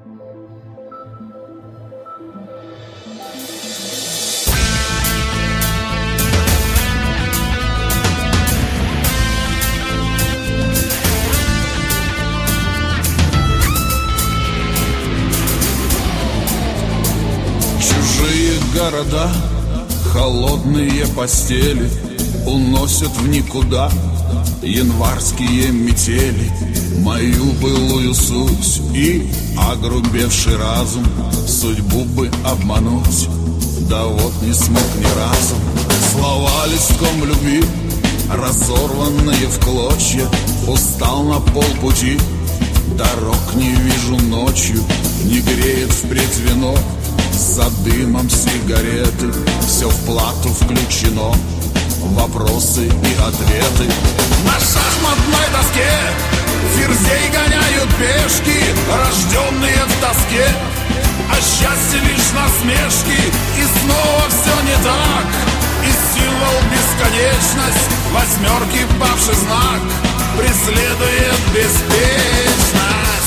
Чужие города, холодные постели уносят в никуда январские метели. Мою былую суть и огрубевший разум судьбу бы обмануть, да вот не смог ни разу. Слова листком любви, разорванные в клочья, устал на полпути, дорог не вижу ночью, не греет впредь вино. За дымом сигареты, все в плату включено, вопросы и ответы. На шахматной доске ферзей гоняют пешки, рожденные в тоске, а счастье лишь насмешки. И снова все не так, и символ бесконечность, восьмерки павший знак, преследует беспечность.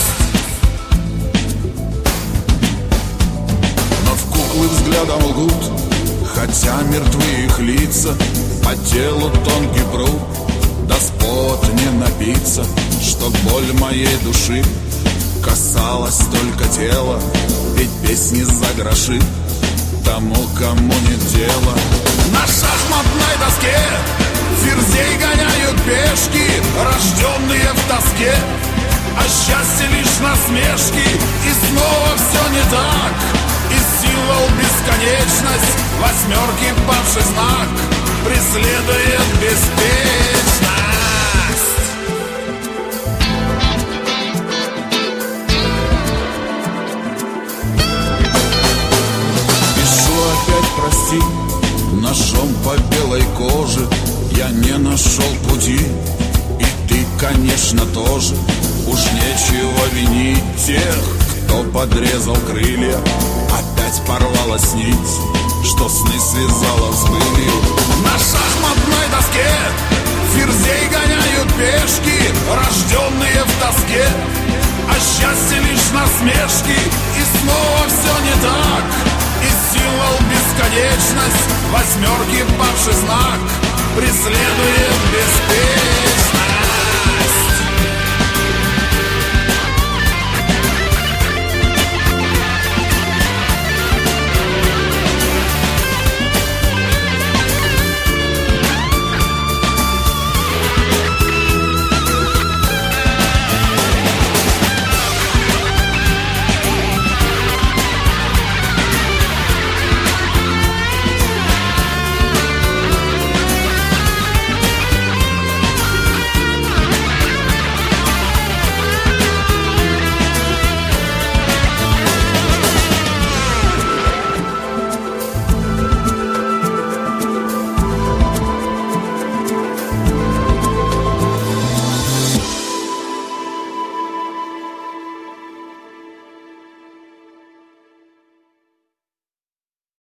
Взглядом лгут, хотя мертвы их лица, по телу тонкий пруд, да спот не напиться, чтоб боль моей души касалась только тела, ведь песни за гроши тому, кому нет дела. На шахматной доске ферзей гоняют пешки, рожденные в тоске, а счастье лишь насмешки. И снова все не так, и символ бесконечность, восьмерки павший знак, преследует беспечность. Пишу опять прости, ножом по белой коже, я не нашел пути, и ты, конечно, тоже. Уж нечего винить тех, кто подрезал крылья, опять порвалась нить, что сны связала с былью. На шахматной доске ферзей гоняют пешки, рожденные в тоске, а счастье лишь насмешки. И снова все не так, и символ бесконечность, восьмерки павший знак, преследует беспечность.